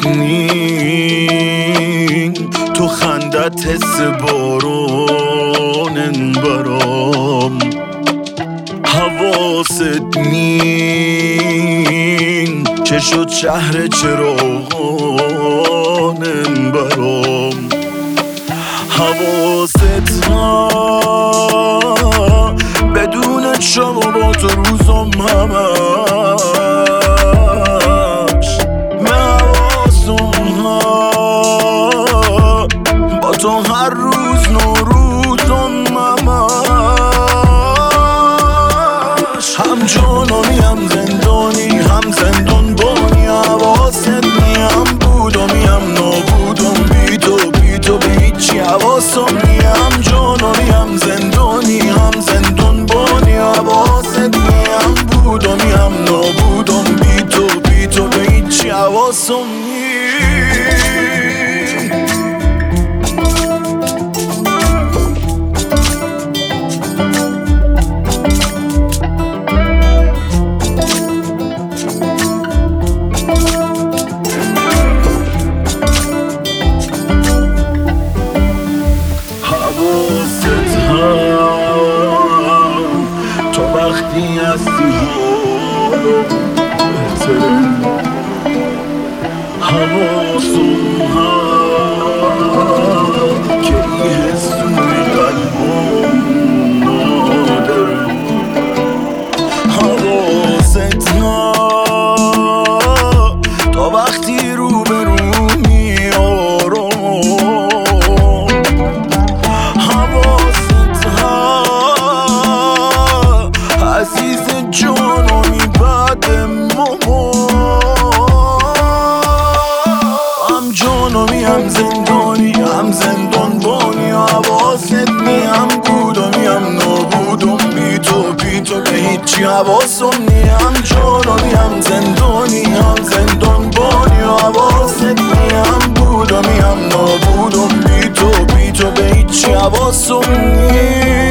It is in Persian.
نی تو خندت حس بارونن برام حواست نی چه شد شهر چراغانن برام حواست ها بدون شب و با تو روزم همش من حواسم ها با تو هر روز نوروزم همش هم جانمی هم زندانی هم زندان بانی حواست نی هم بودمی هم نابودم بی تو به هیچی حواسم نی هم جانمی هم زندانی هم زندان بانی حواست نی هم بودمی هم نابودم بی تو به هیچی حواسم نی تو وقتی هستی حالم بهتره حواسم هم که این حس توی قلبم نادره حواست ها تو وقتی رو به رو عزیز جانمی بعد هم جانمی هم زندانی هم زندان بانی حواست نی هم بودمی هم نابودم بی تو به هیچی حواسم نی هم جانمی هم زندانی هم زندان بانی حواست نی هم بودمی هم نابودم بی تو به هیچی حواسم نی